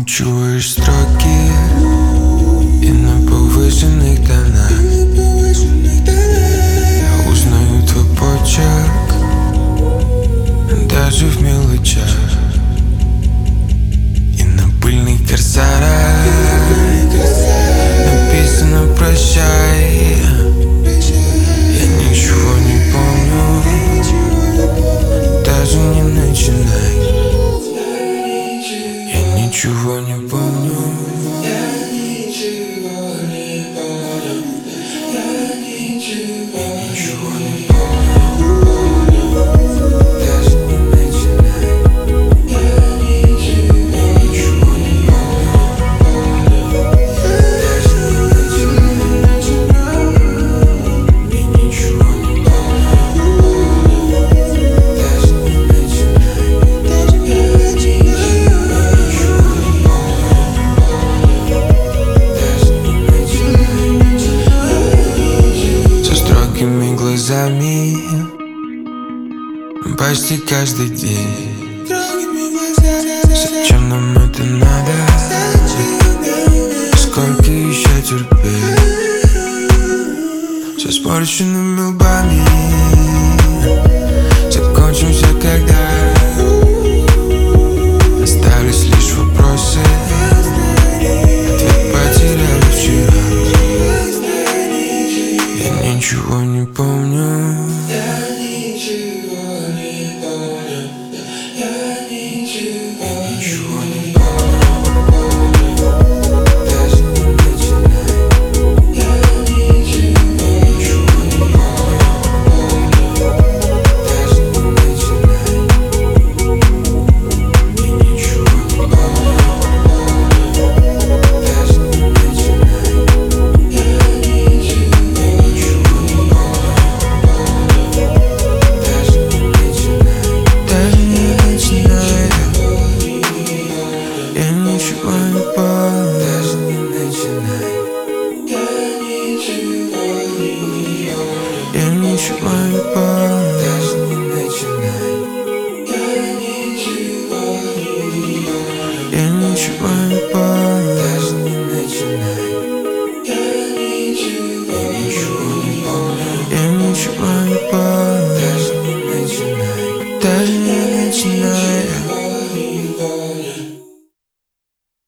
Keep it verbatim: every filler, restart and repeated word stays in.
Переучиваешь строки и на повышенных тонах. Я узнаю твой почерк даже в мелочах. И на пыльных корсарах написано «Прощай». Я ничего не помню, даже не начинай. Я ничего не помню. Я ничего не помню. Я ничего не помню. Даже не начинай. Я ничего не помню. Даже не начинай. Я ничего не помню. Даже не глазами почти каждый день. Зачем нам это надо? Сколько еще терпеть? С испорченными лбами закончимся, когда остались лишь вопросы. Ответ потеряли вчера. Я ничего не помню. Я ничего не помню. Я ничего не помню. Даже не начинай. Я ничего не помню. Даже не начинай. Я ничего не помню. Даже не начинай. Я ничего не помню. Даже не начинай. Я ничего не помню. Я ничего не помню. Даже не начинай. Я ничего не помню. Я ничего не помню. Даже не начинай. Я ничего не помню. Я ничего не помню. Даже не начинай. Даже не начинай.